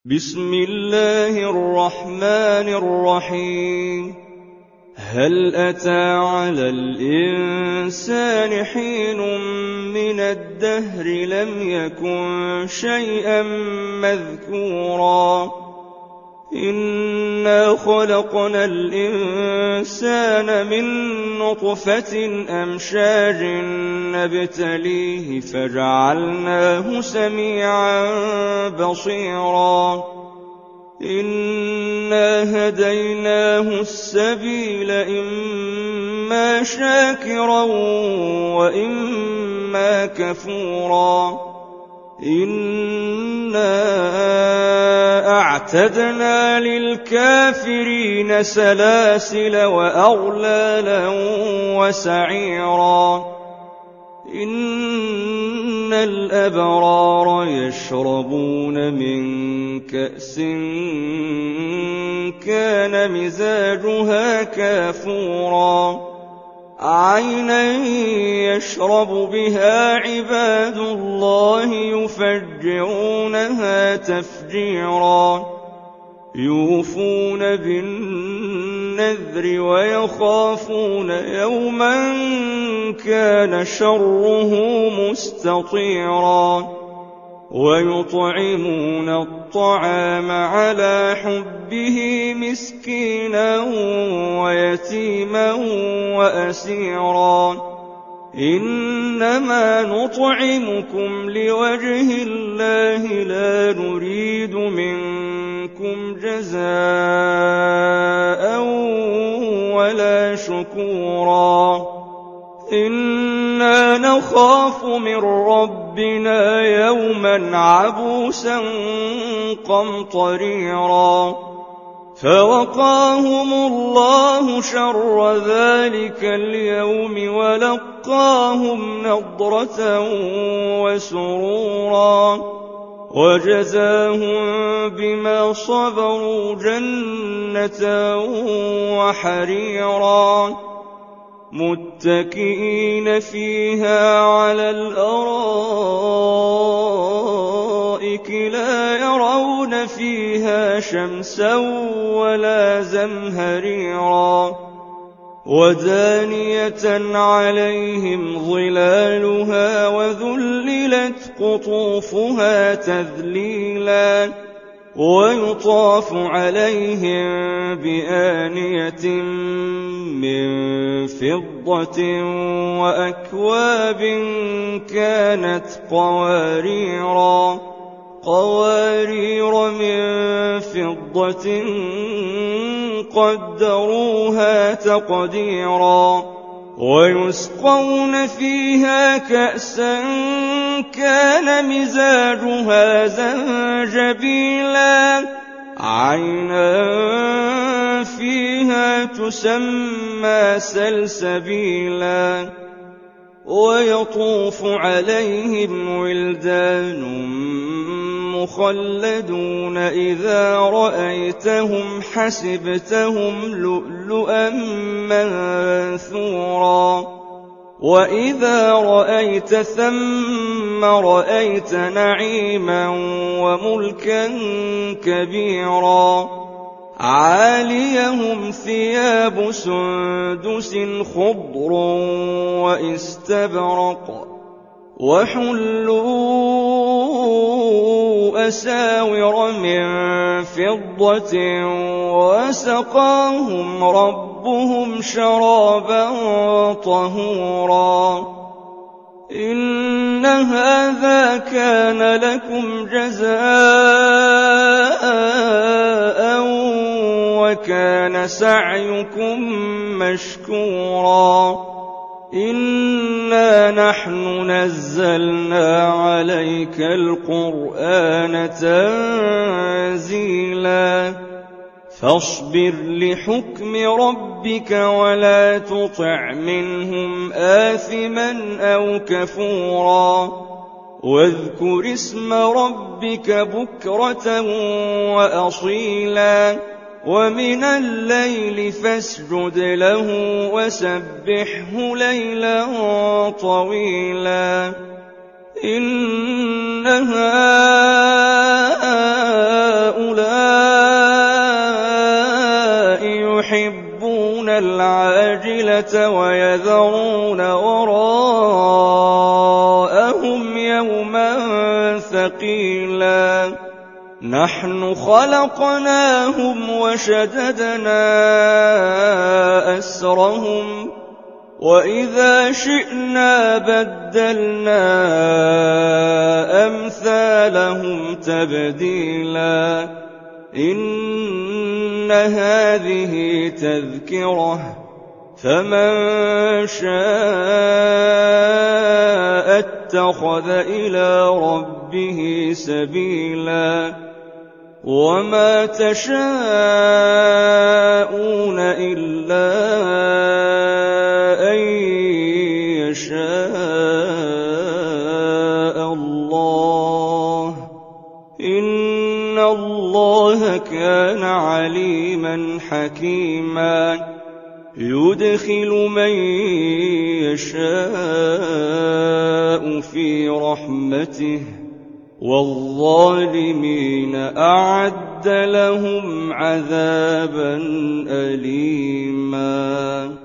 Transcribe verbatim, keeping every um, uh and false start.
بسم الله الرحمن الرحيم. هل أتى على الإنسان حين من الدهر لم يكن شيئا مذكورا إنا خلقنا الإنسان من نطفة أمشاج نبتليه فجعلناه سميعا بصيرا إنا هديناه السبيل إما شاكرا وإما كفورا إنا أعتدنا للكافرين سلاسل وأغلالا وسعيرا إن الأبرار يشربون من كأس كان مزاجها كافورا عينا يشرب بها عباد الله يفجرونها تفجيرا يوفون بالنذر ويخافون يوما كان شره مستطيرا ويطعمون الطعام على حبه مسكينا ويتيما وأسيرا إنما نطعمكم لوجه الله لا نريد منكم جزاء ولا شكورا إنا نخاف من ربنا يوما عبوسا قمطريرا فوقاهم الله شر ذلك اليوم ولقاهم نضرة وسرورا وجزاهم بما صبروا جنة وحريرا متكئين فيها على الأرائك لا يرون فيها شمسا ولا زمهريرا ودانية عليهم ظلالها وذللت قطوفها تذليلا ويطاف عليهم بآنية من فضة وأكواب كانت قواريرا قوارير من فضة قدروها تقديرا ويسقون فيها كأسا كان مزاجها زنجبيلا عينا فيها تسمى سلسبيلا ويطوف عليهم ولدان مخلدون إذا رأيتهم حسبتهم لؤلؤا منثورا وإذا رأيت ثم رأيت نعيما وملكا كبيرا عاليهم ثياب سندس خضر واستبرق وحلوا أساور من فضة وسقاهم ربهم شرابا طهورا إن هذا كان لكم جزاء وكان سعيكم مشكورا إنا نحن نزلنا عليك القرآن تنزيلا فاصبر لحكم ربك ولا تطع منهم آثما أو كفورا واذكر اسم ربك بكرة وأصيلا ومن الليل فاسجد له وسبحه ليلا طويلا إن هؤلاء الآخرة ويذرون وراءهم يوما ثقيلا نحن خلقناهم وشددنا أسرهم وإذا شئنا بدلنا أمثالهم تبديلا إن هذه تذكرة فمن شاء اتخذ إلى ربه سبيلا وما تشاءون إلا أن يشاء الله إن الله كان عليما حكيما يدخل من يشاء في رحمته والظالمين أعد لهم عذابا أليما